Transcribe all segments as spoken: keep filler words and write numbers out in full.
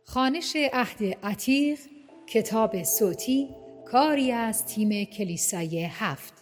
خوانش عهد عتیق، کتاب صوتی، کاری از تیم کلیسای هفت.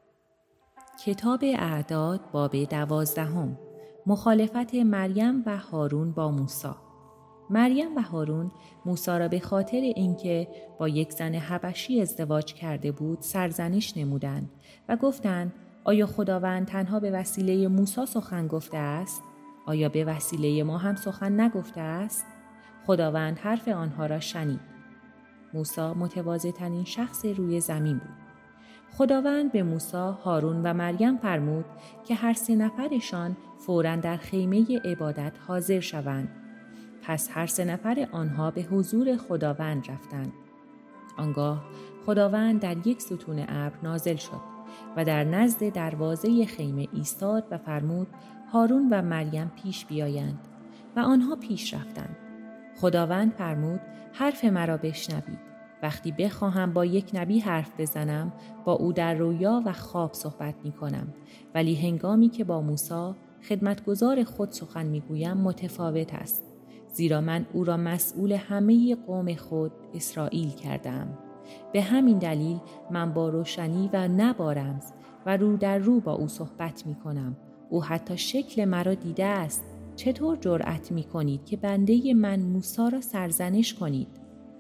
کتاب اعداد باب دوازدهم. مخالفت مریم و هارون با موسی. مریم و هارون موسی را به خاطر اینکه با یک زن حبشی ازدواج کرده بود سرزنش نمودند و گفتند آیا خداوند تنها به وسیله موسی سخن گفته است؟ آیا به وسیله ما هم سخن نگفته است؟ خداوند حرف آنها را شنید. موسی متواضع‌ترین شخص روی زمین بود. خداوند به موسی، هارون و مریم فرمود که هر سه نفرشان فوراً در خیمه عبادت حاضر شوند. پس هر سه نفر آنها به حضور خداوند رفتند. آنگاه خداوند در یک ستون ابر نازل شد و در نزد دروازه خیمه ایستاد و فرمود هارون و مریم پیش بیایند و آنها پیش رفتند. خداوند فرمود حرف مرا بشنوید. وقتی بخواهم با یک نبی حرف بزنم با او در رویا و خواب صحبت می کنم، ولی هنگامی که با موسی خدمتگزار خود سخن می گویم متفاوت است، زیرا من او را مسئول همه قوم خود اسرائیل کردم. به همین دلیل من با روشنی و نه با رمز و رو در رو با او صحبت می کنم. او حتی شکل مرا دیده است. چطور جرأت می کنید که بنده من موسی را سرزنش کنید؟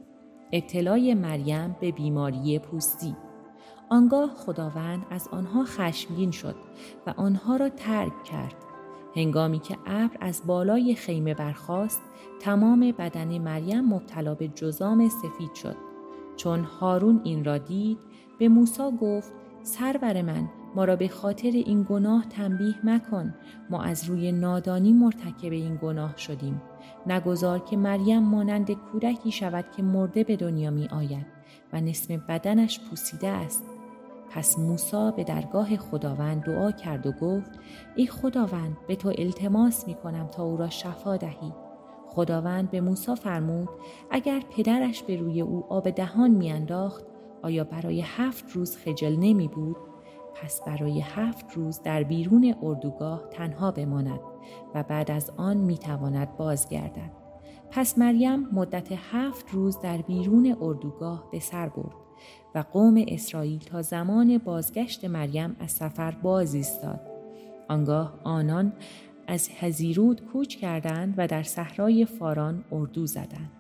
ابتلای مریم به بیماری پوستی. آنگاه خداوند از آنها خشمگین شد و آنها را ترک کرد. هنگامی که ابر از بالای خیمه برخاست، تمام بدن مریم مبتلا به جذام سفید شد. چون هارون این را دید، به موسی گفت: سرور من، ما را به خاطر این گناه تنبیه مکن. ما از روی نادانی مرتکب این گناه شدیم. نگذار که مریم مانند کودکی شود که مرده به دنیا می آید و نصف بدنش پوسیده است. پس موسی به درگاه خداوند دعا کرد و گفت: ای خداوند، به تو التماس می کنم تا او را شفا دهی. خداوند به موسی فرمود اگر پدرش به روی او آب دهان می انداخت، آیا برای هفت روز خجل نمی بود؟ پس برای هفت روز در بیرون اردوگاه تنها بماند و بعد از آن می تواند بازگردد. پس مریم مدت هفت روز در بیرون اردوگاه به سر برد و قوم اسرائیل تا زمان بازگشت مریم از سفر باز ایستاد. آنگاه آنان از حزیرود کوچ کردند و در صحرای فاران اردو زدند.